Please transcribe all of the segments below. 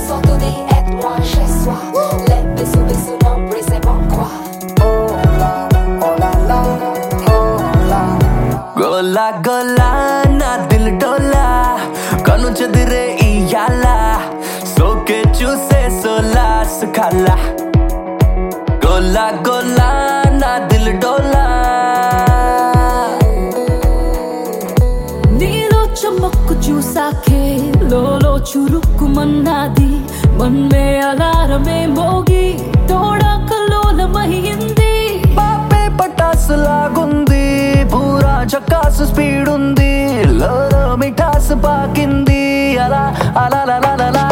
sorte de aide-moi chez soi. Les bisous, bisous, non, brisez mon quoi. Oh la, oh la la, oh la. గోలా గోలా నా దిల్ డోలా కను చెదిరే ఇయాల సోకే చూసే సోలా సుఖాల గోలా గోలా నా దిల్ డోలా నీలో చమక్కు చూసాకే లోలో చురుక్కుమన్నది మన్మే అలారమే మోగి తోడా కల్లోలమయ్యింది పాపే పటాసు లాగుంది పూరా చక్కాసు స్పీడ్ ఉంది లోలో మిఠాసు పాకింది అలా అలా లా లా లా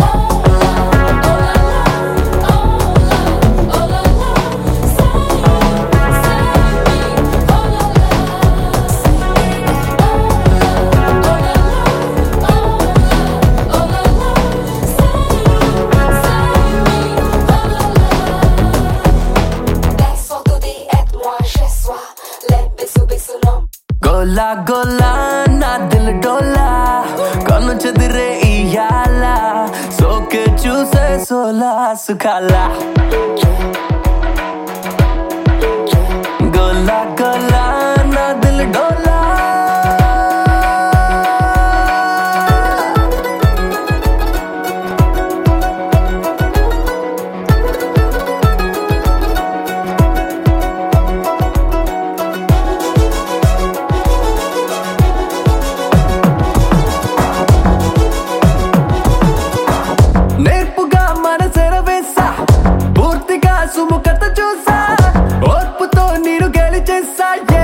గోలా గోలా నా దిల్ డోలా కన్ను చెదిరే ఇయాల సోకే చూసే సోలా సుఖాల గోలా గోలా నా దిల్ డోలా నేర్పుగా మనసెర వేసా పూర్తిగా సుముఖత చూసా ఓర్పుతో నీరు గెలిచేసా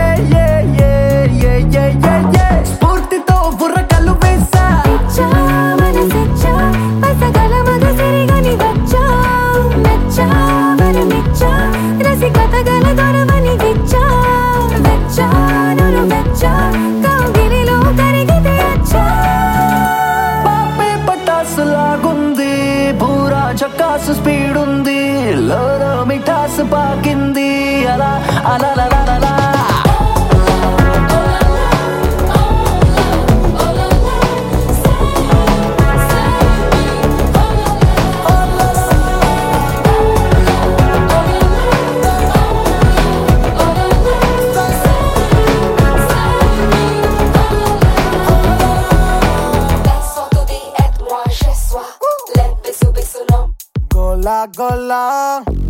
స్ఫూర్తితో బుర్రకల్లు వేసా మనసెచ్చా పసగల మగసిరిగని వచ్చా మెచ్చా వరమిచ్చా రసికత గల దొరవని విచ్చా వెచ్చా నన్ను వెచ్చా కౌగిలిలో కరిగితే అచ్చా పాపే పటాసు లాగుంది పూరా చక్కాసు స్పీడ్ ఉంది లోలో మిఠాసు పాకింది అలా అలా లా లా లా లా Les sorte de aide-moi chez soi. Les bisous, bisous, non. Gola gola.